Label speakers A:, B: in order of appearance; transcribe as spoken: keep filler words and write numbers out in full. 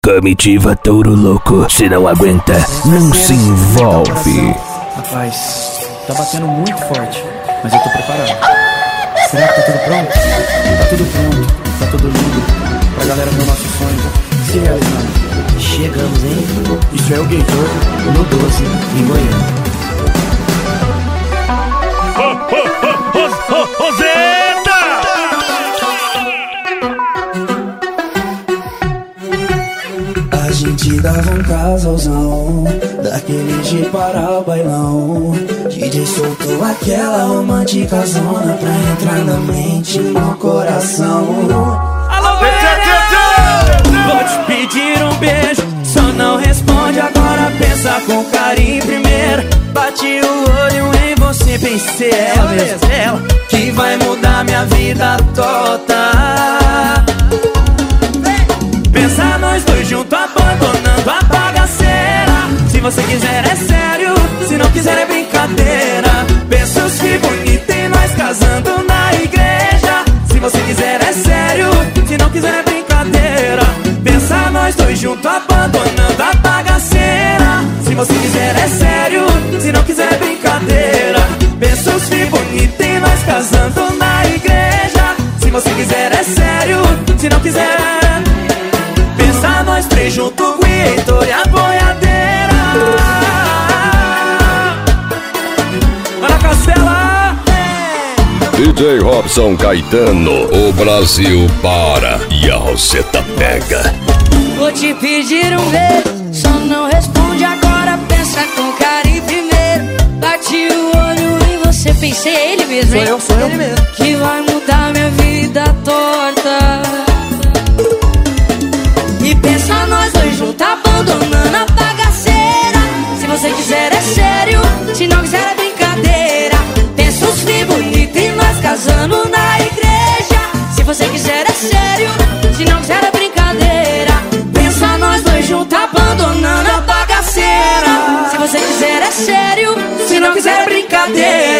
A: Comitiva touro louco, se não aguenta, não se envolve.
B: Rapaz, tá batendo muito forte, mas eu tô preparado. Será que tá tudo pronto? Tá tudo pronto, tá tudo lindo pra galera ver o nosso sonho se realizar.
C: Chegamos, hein?
B: Isso é o Gator no doze, em Goiânia.
C: A gente dava um casalzão, daquele de parar o bailão. D J soltou aquela romântica zona pra entrar na mente e no coração.
D: Alô, vou te pedir um beijo, só não responde agora, pensa com carinho primeiro. Bati o olho em você, pensei ela mesmo, ela que vai mudar minha vida toda. Pensa nós dois juntos abandonando a bagaceira. Se você quiser é sério, se não quiser é brincadeira. Pensa os que bonito e nós casando na igreja. Se você quiser é sério, se não quiser é brincadeira. Pensa nós dois juntos abandonando a bagaceira. Se você quiser é sério, se não quiser é brincadeira. Pensa os que bonito e nós casando na igreja. Se você quiser é sério, se não quiser pensa nós três junto, o Heitor e a boiadeira. Para Castela,
E: D J Robson Caetano, o Brasil para e a Roseta pega.
F: Vou te pedir um beijo, só não responde agora, pensa com carinho primeiro. Bati o olho em você, pensei ele mesmo, hein?
B: Sou eu, sou eu.
F: Ele mesmo. Que vai mudar minha vida torta. E pensa nós dois juntos abandonando a bagaceira. Se você quiser é sério, se não quiser é brincadeira. Pensa os filhos bonitos e nós casando na igreja. Se você quiser é sério, se não quiser é brincadeira. Pensa nós dois juntos abandonando a bagaceira. Se você quiser é sério, se não quiser é brincadeira.